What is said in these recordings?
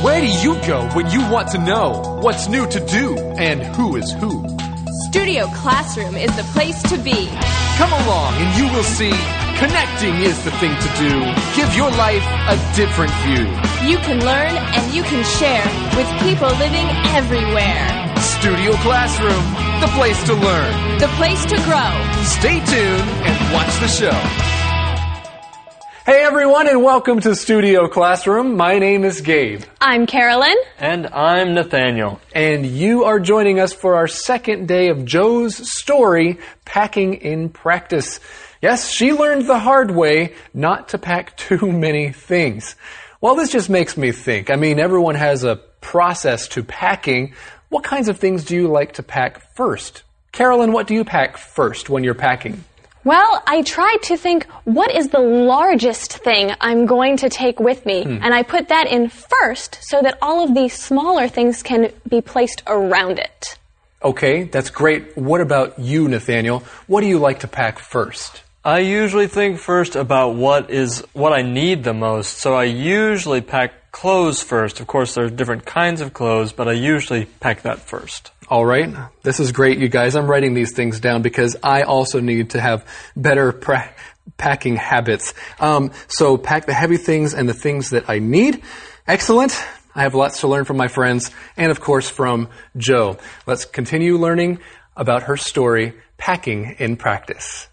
Where do you go when you want to know what's new to do and who is who? Studio Classroom is the place to be. Come along and you will see connecting is the thing to do. Give your life a different view. You can learn and you can share with people living everywhere. Studio Classroom, the place to learn. The place to grow. Stay tuned and watch the show. Hey everyone, and welcome to Studio Classroom. My name is Gabe. I'm Carolyn. And I'm Nathaniel. And you are joining us for our second day of Joe's story, Packing in Practice. Yes, she learned the hard way not to pack too many things. Well, this just makes me think. I mean, everyone has a process to packing. What kinds of things do you like to pack first? Carolyn, what do you pack first when you're packing? Well, I tried to think, what is the largest thing I'm going to take with me? And I put that in first so that all of these smaller things can be placed around it. Okay, that's great. What about you, Nathaniel? What do you like to pack first? I usually think first about what I need the most, so I usually pack clothes first. Of course, there are different kinds of clothes, but I usually pack that first. All right. This is great, you guys. I'm writing these things down because I also need to have better packing habits. So pack the heavy things and the things that I need. Excellent. I have lots to learn from my friends and, of course, from Joe. Let's continue learning about her story, Packing in Practice.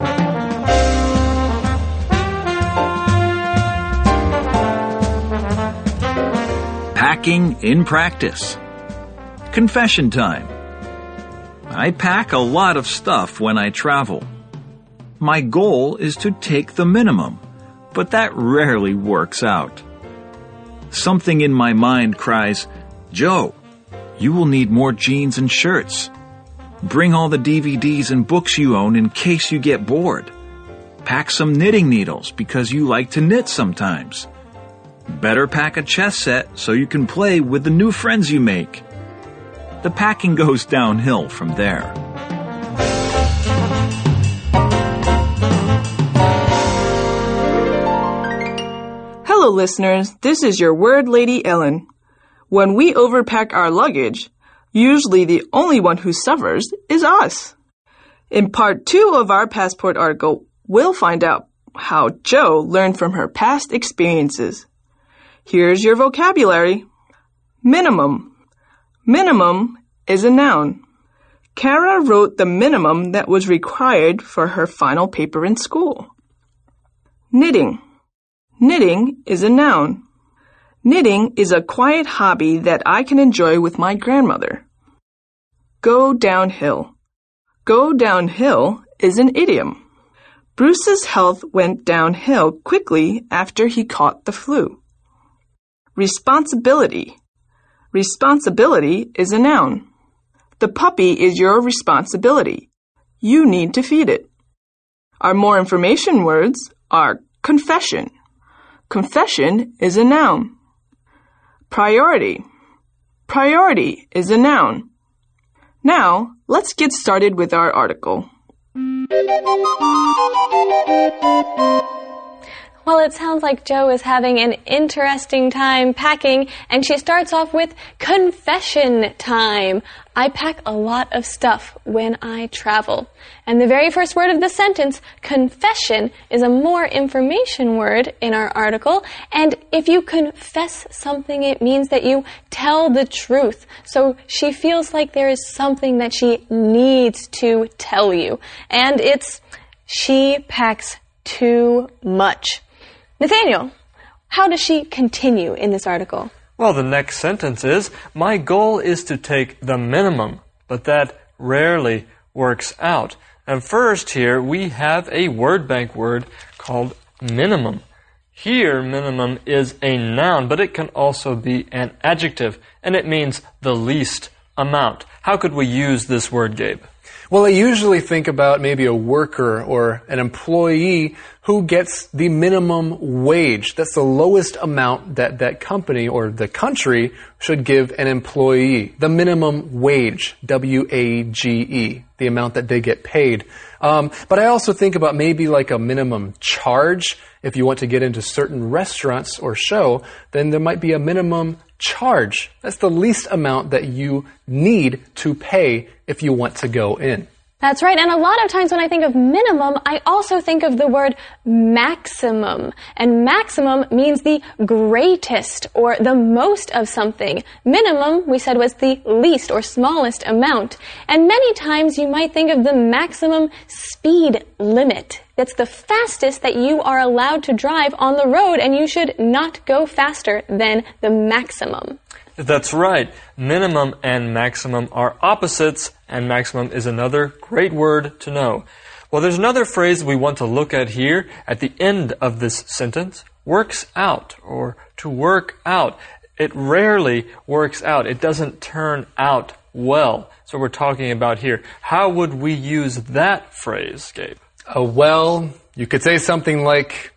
Packing in Practice. Confession time. I pack a lot of stuff when I travel. My goal is to take the minimum, but that rarely works out. Something in my mind cries, "Joe, you will need more jeans and shirts. Bring all the DVDs and books you own in case you get bored. Pack some knitting needles because you like to knit sometimes. Better pack a chess set so you can play with the new friends you make." The packing goes downhill from there. Hello, listeners. This is your word lady, Ellen. When we overpack our luggage, usually the only one who suffers is us. In part 2 of our passport article, we'll find out how Joe learned from her past experiences. Here's your vocabulary. Minimum. Minimum is a noun. Kara wrote the minimum that was required for her final paper in school. Knitting. Knitting is a noun. Knitting is a quiet hobby that I can enjoy with my grandmother. Go downhill. Go downhill is an idiom. Bruce's health went downhill quickly after he caught the flu. Responsibility. Responsibility is a noun. The puppy is your responsibility. You need to feed it. Our more information words are confession. Confession is a noun. Priority. Priority is a noun. Now, let's get started with our article. Well, it sounds like Joe is having an interesting time packing, and she starts off with confession time. I pack a lot of stuff when I travel. And the very first word of the sentence, confession, is a more information word in our article. And if you confess something, it means that you tell the truth. So she feels like there is something that she needs to tell you. And it's, she packs too much. Nathaniel, how does she continue in this article? Well, the next sentence is, my goal is to take the minimum, but that rarely works out. And first here, we have a word bank word called minimum. Here, minimum is a noun, but it can also be an adjective, and it means the least amount. How could we use this word, Gabe? Well, I usually think about maybe a worker or an employee who gets the minimum wage. That's the lowest amount that that company or the country should give an employee. The minimum wage, W-A-G-E, the amount that they get paid. But I also think about maybe like a minimum charge. If you want to get into certain restaurants or show, then there might be a minimum charge. That's the least amount that you need to pay if you want to go in. That's right, and a lot of times when I think of minimum, I also think of the word maximum. And maximum means the greatest or the most of something. Minimum, we said, was the least or smallest amount. And many times you might think of the maximum speed limit. That's the fastest that you are allowed to drive on the road, and you should not go faster than the maximum. That's right. Minimum and maximum are opposites, and maximum is another great word to know. Well, there's another phrase we want to look at here at the end of this sentence. Works out, or to work out. It rarely works out. It doesn't turn out well. So we're talking about here. How would we use that phrase, Gabe? Well, you could say something like,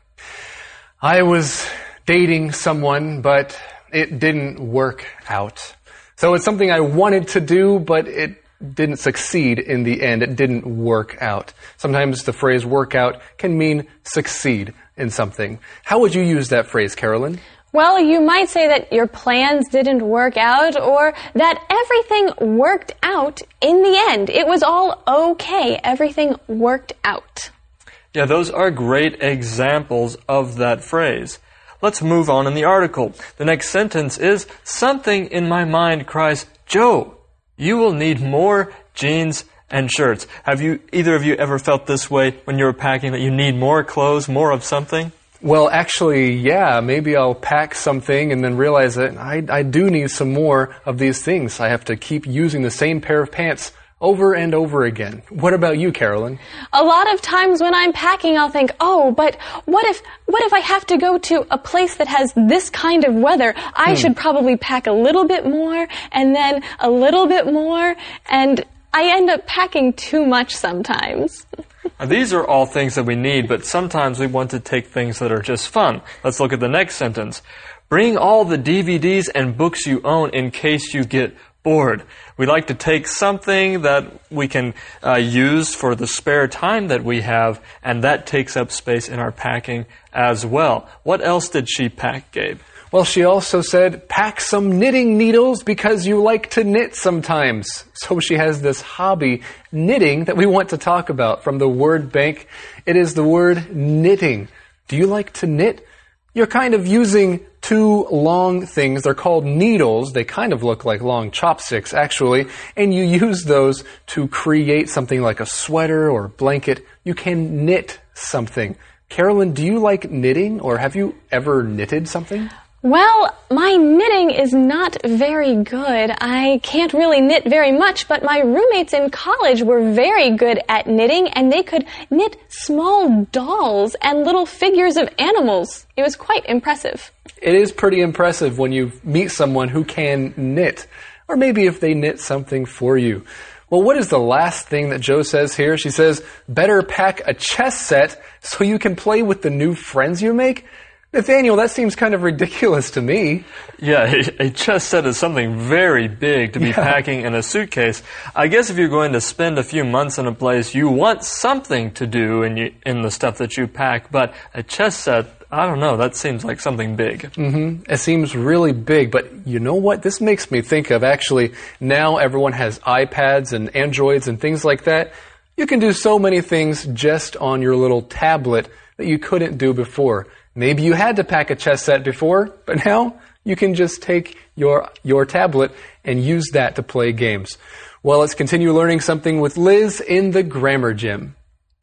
I was dating someone, but it didn't work out. So it's something I wanted to do, but it didn't succeed in the end. It didn't work out. Sometimes the phrase work out can mean succeed in something. How would you use that phrase, Carolyn? Well, you might say that your plans didn't work out, or that everything worked out in the end. It was all okay. Everything worked out. Yeah, those are great examples of that phrase. Let's move on in the article. The next sentence is, something in my mind cries, Joe, you will need more jeans and shirts. Have either of you ever felt this way when you were packing, that you need more clothes, more of something? Well, actually, yeah, maybe I'll pack something and then realize that I do need some more of these things. I have to keep using the same pair of pants over and over again. What about you, Carolyn? A lot of times when I'm packing, I'll think, oh, but what if I have to go to a place that has this kind of weather? I should probably pack a little bit more, and then a little bit more, and I end up packing too much sometimes. Now, these are all things that we need, but sometimes we want to take things that are just fun. Let's look at the next sentence. Bring all the DVDs and books you own in case you get bored. We like to take something that we can use for the spare time that we have, and that takes up space in our packing as well. What else did she pack, Gabe? Well, she also said, pack some knitting needles because you like to knit sometimes. So she has this hobby, knitting, that we want to talk about from the word bank. It is the word knitting. Do you like to knit? You're kind of using two long things. They're called needles. They kind of look like long chopsticks, actually. And you use those to create something like a sweater or a blanket. You can knit something. Carolyn, do you like knitting, or have you ever knitted something? Well, my knitting is not very good. I can't really knit very much, but my roommates in college were very good at knitting, and they could knit small dolls and little figures of animals. It was quite impressive. It is pretty impressive when you meet someone who can knit, or maybe if they knit something for you. Well, what is the last thing that Joe says here? She says, better pack a chess set so you can play with the new friends you make. Nathaniel, that seems kind of ridiculous to me. Yeah, a chess set is something very big to be packing in a suitcase. I guess if you're going to spend a few months in a place, you want something to do in the stuff that you pack, but a chess set, I don't know, that seems like something big. It seems really big, but you know what? This makes me think of, actually, now everyone has iPads and Androids and things like that. You can do so many things just on your little tablet that you couldn't do before. Maybe you had to pack a chess set before, but now you can just take your tablet and use that to play games. Well, let's continue learning something with Liz in the Grammar Gym.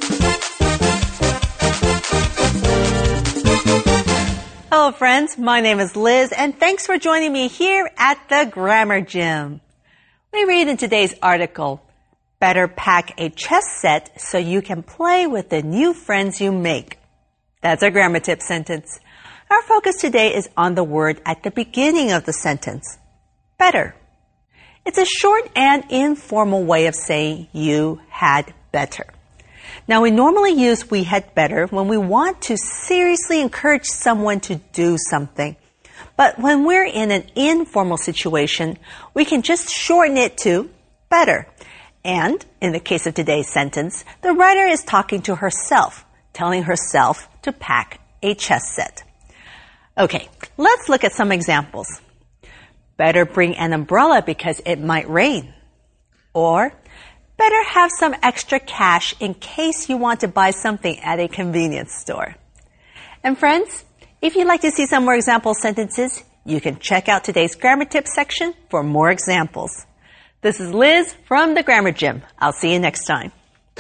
Hello, friends. My name is Liz, and thanks for joining me here at the Grammar Gym. We read in today's article, better pack a chess set so you can play with the new friends you make. That's our grammar tip sentence. Our focus today is on the word at the beginning of the sentence, better. It's a short and informal way of saying you had better. Now, we normally use we had better when we want to seriously encourage someone to do something. But when we're in an informal situation, we can just shorten it to better. And in the case of today's sentence, the writer is talking to herself, telling herself to pack a chess set. Okay, let's look at some examples. better bring an umbrella because it might rain. Or, better have some extra cash in case you want to buy something at a convenience store. And friends, if you'd like to see some more example sentences, you can check out today's grammar tips section for more examples. This is Liz from the Grammar Gym. I'll see you next time.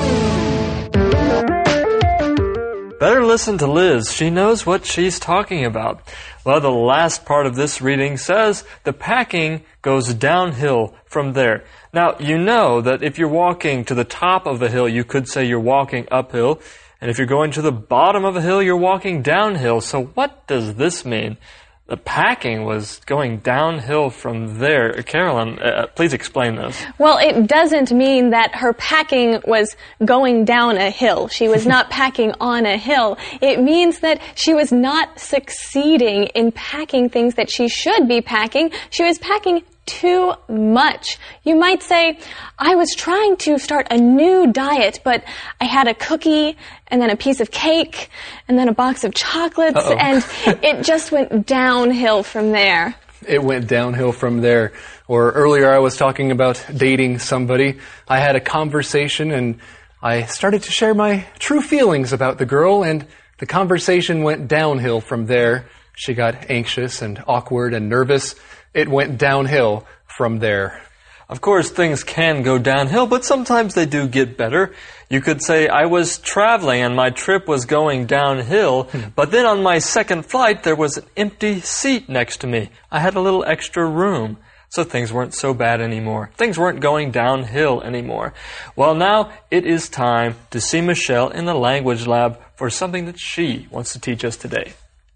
Better listen to Liz. She knows what she's talking about. Well, the last part of this reading says the packing goes downhill from there. Now, you know that if you're walking to the top of a hill, you could say you're walking uphill. And if you're going to the bottom of a hill, you're walking downhill. So what does this mean? The packing was going downhill from there. Carolyn, please explain this. Well, it doesn't mean that her packing was going down a hill. She was not packing on a hill. It means that she was not succeeding in packing things that she should be packing. She was packing too much. You might say, I was trying to start a new diet, but I had a cookie and then a piece of cake and then a box of chocolates and it just went downhill from there. It went downhill from there. Or earlier I was talking about dating somebody. I had a conversation and I started to share my true feelings about the girl and the conversation went downhill from there. She got anxious and awkward and nervous. It went downhill from there. Of course, things can go downhill, but sometimes they do get better. You could say, I was traveling and my trip was going downhill, but then on my second flight, there was an empty seat next to me. I had a little extra room, so things weren't so bad anymore. Things weren't going downhill anymore. Well, now it is time to see Michelle in the language lab for something that she wants to teach us today.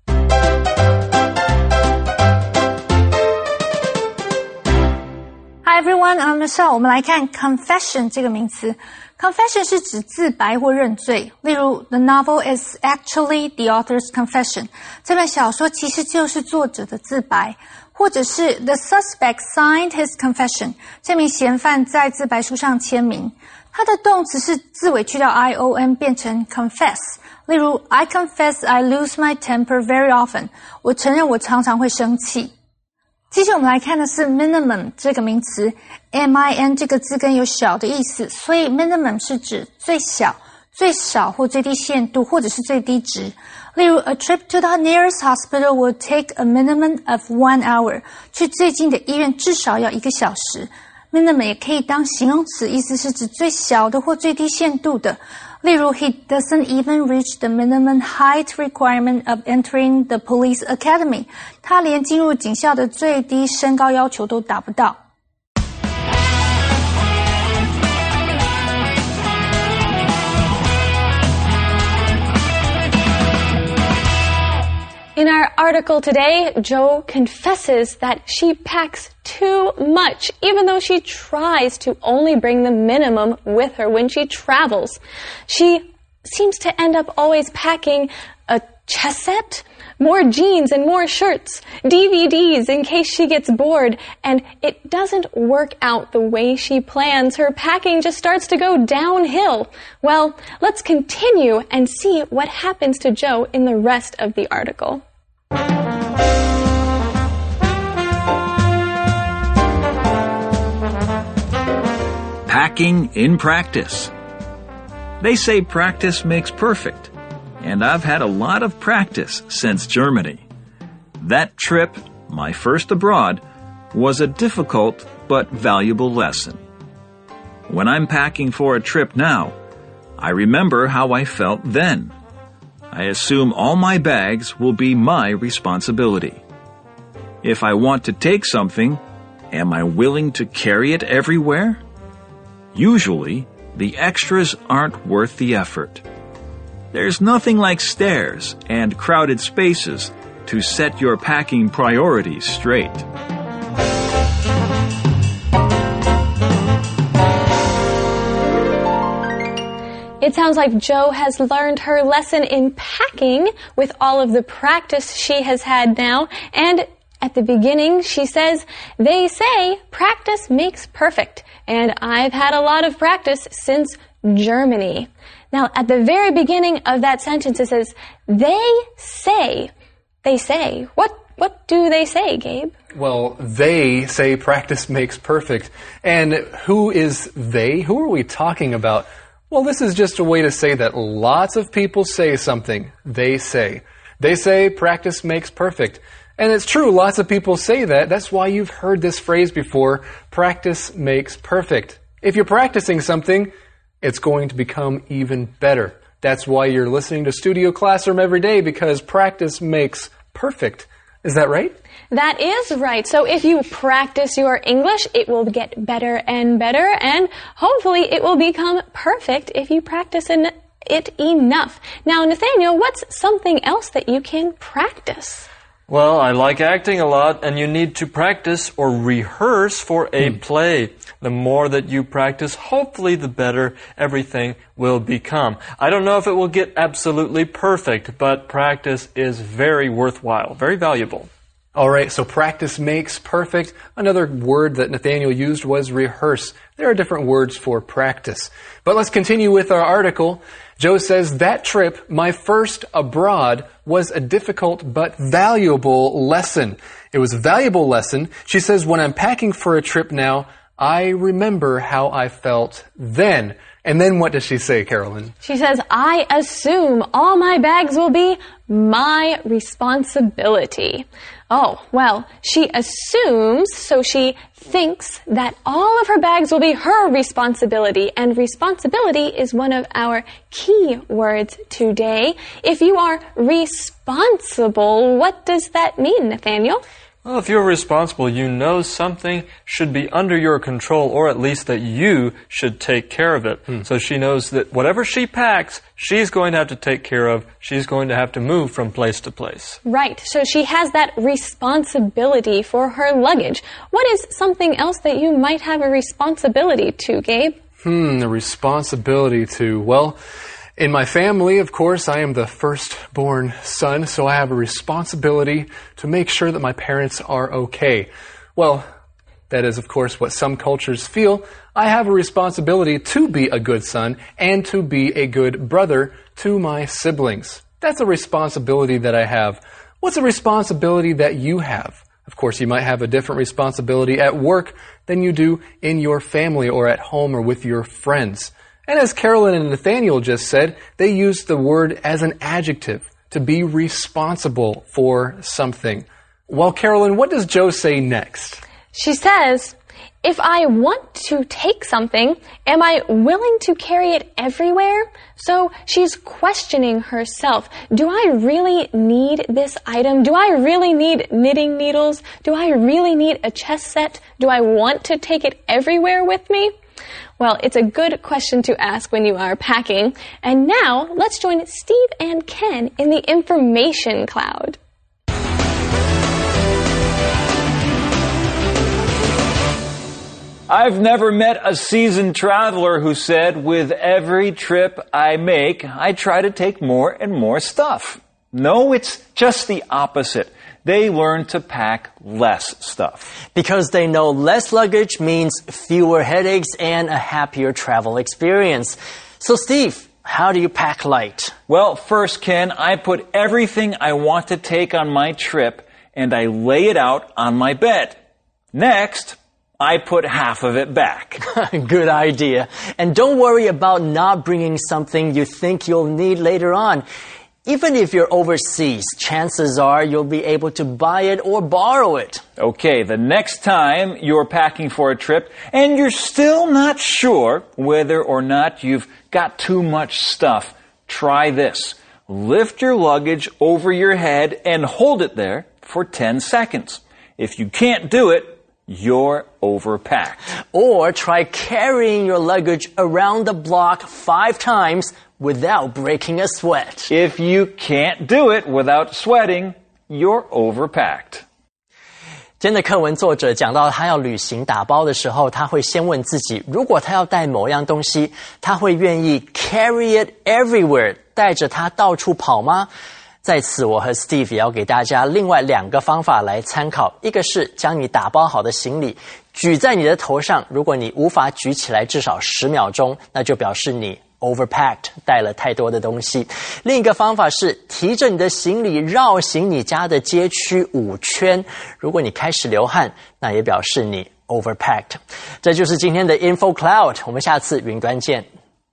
Hi everyone, I'm Michelle. 我们来看 confession 这个名词。Confession 是指自白或认罪。例如 The novel is actually the author's confession. 这本小说其实就是作者的自白。或者是 The suspect signed his confession. 这名嫌犯在自白书上签名。它的动词是字尾去掉 ion 变成 confess. 例如 I confess I lose my temper very often. 我承认我常常会生气。接着我们来看的是 minimum 这个名词 min 这个字根有小的意思，所以 minimum 是指最小、最少或最低限度或者是最低值。例如 A trip to the nearest hospital will take a minimum of 1 hour. 去最近的医院至少要1个小时。minimum 也可以当形容词，意思是指最小的或最低限度的。例如 He doesn't even reach the minimum height requirement of entering the police academy. 他连进入警校的最低身高要求都达不到。 In our article today, Jo confesses that she packs too much, even though she tries to only bring the minimum with her when she travels. She seems to end up always packing a chess set, more jeans and more shirts, DVDs in case she gets bored, and it doesn't work out the way she plans. Her packing just starts to go downhill. Well, let's continue and see what happens to Jo in the rest of the article. Packing in practice. They say practice makes perfect, and I've had a lot of practice since Germany. That trip, my first abroad, was a difficult but valuable lesson. When I'm packing for a trip now, I remember how I felt then. I assume all my bags will be my responsibility. If I want to take something, am I willing to carry it everywhere? Usually, the extras aren't worth the effort. There's nothing like stairs and crowded spaces to set your packing priorities straight. It sounds like Jo has learned her lesson in packing with all of the practice she has had now. And at the beginning, she says, they say practice makes perfect. And I've had a lot of practice since Germany. Now, at the very beginning of that sentence, it says, they say. They say. What What do they say, Gabe? Well, they say practice makes perfect. And who is they? Who are we talking about? Well, this is just a way to say that lots of people say something. They say. They say practice makes perfect. And it's true, lots of people say that. That's why you've heard this phrase before, practice makes perfect. If you're practicing something, it's going to become even better. That's why you're listening to Studio Classroom every day, because practice makes perfect. Is that right? That is right. So if you practice your English, it will get better and better, and hopefully it will become perfect if you practice it enough. Now, Nathaniel, what's something else that you can practice? Well, I like acting a lot, and you need to practice or rehearse for a play. The more that you practice, hopefully the better everything will become. I don't know if it will get absolutely perfect, but practice is very worthwhile, very valuable. All right, so practice makes perfect. Another word that Nathaniel used was rehearse. There are different words for practice. But let's continue with our article. Joe says, that trip, my first abroad, was a difficult but valuable lesson. It was a valuable lesson. She says, when I'm packing for a trip now, I remember how I felt then. And then what does she say, Carolyn? She says, I assume all my bags will be my responsibility. Oh, well, she assumes, so she thinks that all of her bags will be her responsibility, and responsibility is one of our key words today. If you are responsible, what does that mean, Nathaniel? Well, if you're responsible, you know something should be under your control, or at least that you should take care of it. So she knows that whatever she packs, she's going to have to take care of. She's going to have to move from place to place. Right. So she has that responsibility for her luggage. What is something else that you might have a responsibility to, Gabe? The responsibility to, well, in my family, of course, I am the firstborn son, so I have a responsibility to make sure that my parents are okay. Well, that is, of course, what some cultures feel. I have a responsibility to be a good son and to be a good brother to my siblings. That's a responsibility that I have. What's a responsibility that you have? Of course, you might have a different responsibility at work than you do in your family or at home or with your friends. And as Carolyn and Nathaniel just said, they used the word as an adjective, to be responsible for something. Well, Carolyn, what does Joe say next? She says, if I want to take something, am I willing to carry it everywhere? So she's questioning herself. Do I really need this item? Do I really need knitting needles? Do I really need a chess set? Do I want to take it everywhere with me? Well, it's a good question to ask when you are packing. And now, let's join Steve and Ken in the information cloud. I've never met a seasoned traveler who said, with every trip I make, I try to take more and more stuff. No, it's just the opposite. They learn to pack less stuff. Because they know less luggage means fewer headaches and a happier travel experience. So Steve, how do you pack light? Well, first, Ken, I put everything I want to take on my trip and I lay it out on my bed. Next, I put half of it back. Good idea. And don't worry about not bringing something you think you'll need later on. Even if you're overseas, chances are you'll be able to buy it or borrow it. Okay, the next time you're packing for a trip and you're still not sure whether or not you've got too much stuff, try this. Lift your luggage over your head and hold it there for 10 seconds. If you can't do it, you're overpacked. Or try carrying your luggage around the block 5 times without breaking a sweat. If you can't do it without sweating, you're overpacked. 今天的课文作者讲到他要旅行打包的时候，他会先问自己，如果他要带某样东西，他会愿意 carry it everywhere， 带着它到处跑吗？在此我和 Steve 也要给大家另外2个方法来参考，一个是将你打包好的行李举在你的头上，如果你无法举起来至少10秒钟，那就表示你 overpacked 带了太多的东西。另一个方法是提着你的行李绕行你家的街区5圈。如果你开始流汗，那也表示你 overpacked。这就是今天的 Info Cloud， 我们下次云端见。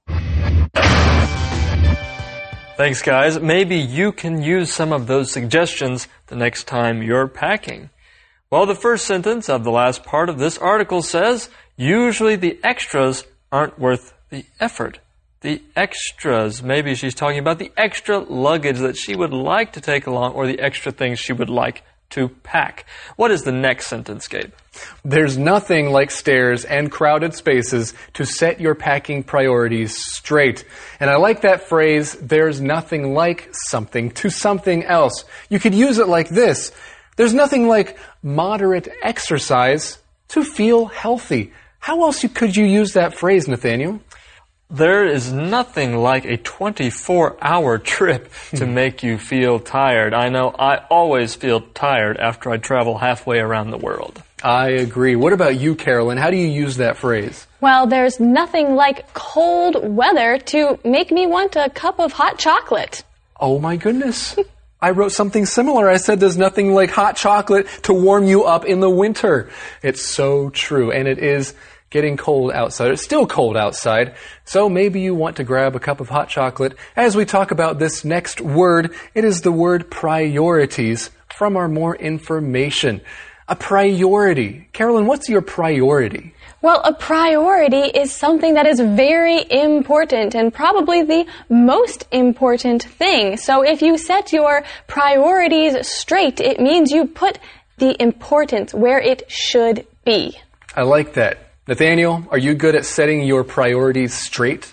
Thanks, guys. Maybe you can use some of those suggestions the next time you're packing. Well, the first sentence of the last part of this article says, usually the extras aren't worth the effort. The extras, maybe she's talking about the extra luggage that she would like to take along or the extra things she would like to pack. What is the next sentence, Gabe? There's nothing like stairs and crowded spaces to set your packing priorities straight. And I like that phrase, there's nothing like something to something else. You could use it like this. There's nothing like moderate exercise to feel healthy. How else could you use that phrase, Nathaniel? There is nothing like a 24-hour trip to make you feel tired. I know I always feel tired after I travel halfway around the world. I agree. What about you, Carolyn? How do you use that phrase? Well, there's nothing like cold weather to make me want a cup of hot chocolate. Oh my goodness. I wrote something similar. I said there's nothing like hot chocolate to warm you up in the winter. It's so true, and it is getting cold outside. It's still cold outside, so maybe you want to grab a cup of hot chocolate. As we talk about this next word, it is the word priorities from our more information. A priority. Carolyn, what's your priority? Well, a priority is something that is very important and probably the most important thing. So if you set your priorities straight, it means you put the importance where it should be. I like that. Nathaniel, are you good at setting your priorities straight?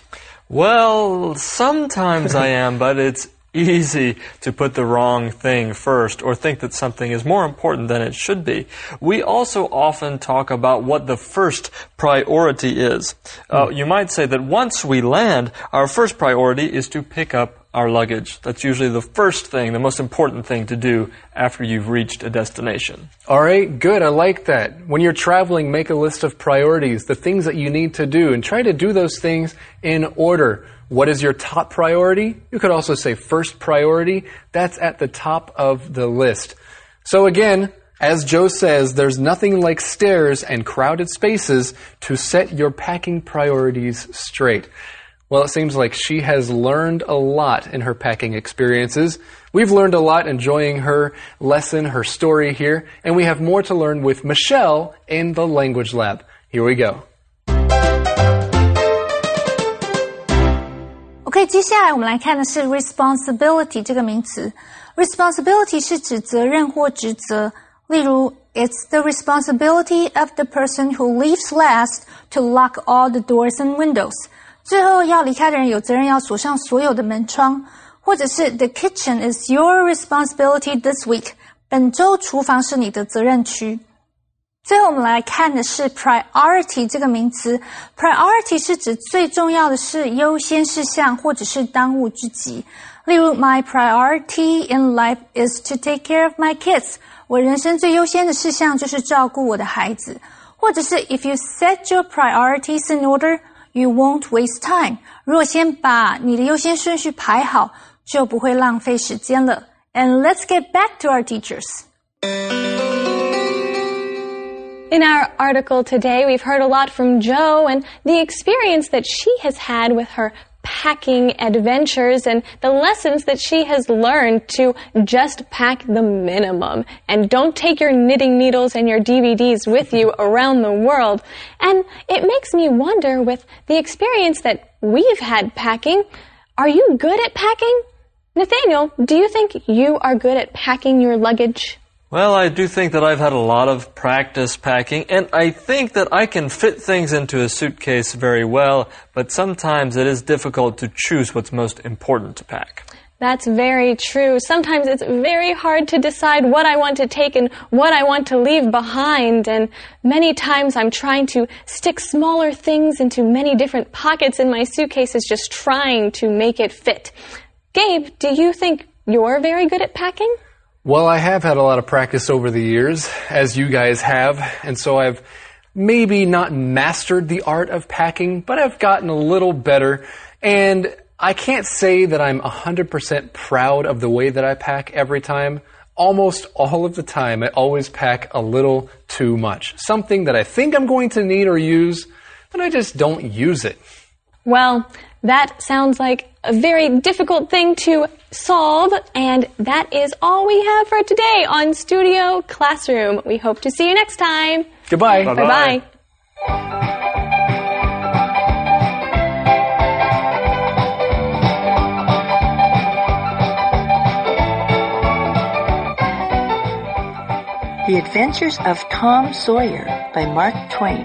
Well, sometimes I am, but it's easy to put the wrong thing first or think that something is more important than it should be. We also often talk about what the first priority is. You might say that once we land, our first priority is to pick up our luggage. That's usually the first thing, the most important thing to do after you've reached a destination. All right, good. I like that. When you're traveling, make a list of priorities, the things that you need to do, and try to do those things in order. What is your top priority? You could also say first priority. That's at the top of the list. So again, as Joe says, there's nothing like stairs and crowded spaces to set your packing priorities straight. Well, it seems like she has learned a lot in her packing experiences. We've learned a lot enjoying her lesson, her story here, and we have more to learn with Michelle in the Language Lab. Here we go. OK， 接下来我们来看的是 responsibility 这个名词。responsibility 是指责任或职责，例如 It's the responsibility of the person who leaves last to lock all the doors and windows. 最后要离开的人有责任要锁上所有的门窗，或者是 The kitchen is your responsibility this week. 本周厨房是你的责任区。最后我们来看的是 priority 这个名词。priority 是指最重要的是优先事项或者是当务之急。例如 My priority in life is to take care of my kids. 我人生最优先的事项就是照顾我的孩子。或者是 If you set your priorities in order, you won't waste time. 如果先把你的优先顺序排好，就不会浪费时间了。And let's get back to our teachers. In our article today, we've heard a lot from Joe and the experience that she has had with her packing adventures and the lessons that she has learned to just pack the minimum and don't take your knitting needles and your DVDs with you around the world. And it makes me wonder, with the experience that we've had packing, are you good at packing? Nathaniel, do you think you are good at packing your luggage? Well, I do think that I've had a lot of practice packing, and I think that I can fit things into a suitcase very well, but sometimes it is difficult to choose what's most important to pack. That's very true. Sometimes it's very hard to decide what I want to take and what I want to leave behind, and many times I'm trying to stick smaller things into many different pockets in my suitcases, just trying to make it fit. Gabe, do you think you're very good at packing? Well, I have had a lot of practice over the years, as you guys have, and so I've maybe not mastered the art of packing, but I've gotten a little better. And I can't say that I'm 100% proud of the way that I pack every time. Almost all of the time, I always pack a little too much. Something that I think I'm going to need or use, but I just don't use it. Well, that sounds like a very difficult thing to solve, and that is all we have for today on Studio Classroom. We hope to see you next time. Goodbye. Bye-bye. The Adventures of Tom Sawyer by Mark Twain.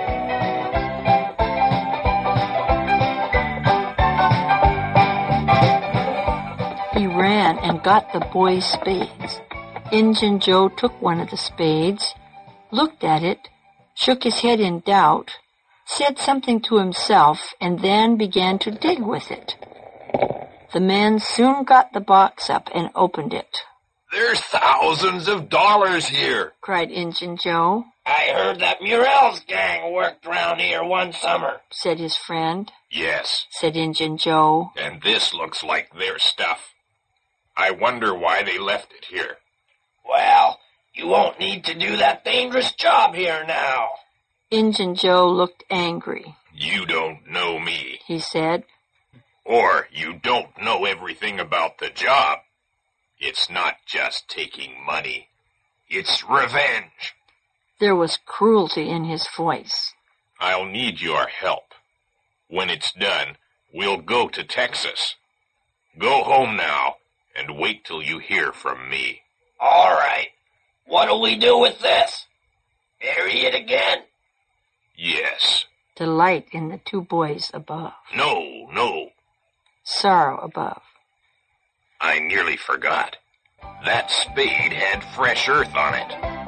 He ran and got the boys' spades. Injun Joe took one of the spades, looked at it, shook his head in doubt, said something to himself, and then began to dig with it. The men soon got the box up and opened it. "There's thousands of dollars here," cried Injun Joe. "I heard that Murrell's gang worked round here one summer," said his friend. "Yes," said Injun Joe. "and this looks like their stuff. I wonder why they left it here." "Well, you won't need to do that dangerous job here now." Injun Joe looked angry. "You don't know me," he said. "Or you don't know everything about the job. It's not just taking money. It's revenge." There was cruelty in his voice. "I'll need your help. When it's done, we'll go to Texas. Go home now and wait till you hear from me." "All right. What'll we do with this? Bury it again?" "Yes." Delight in the two boys above. No. Sorrow above. I nearly forgot. That spade had fresh earth on it.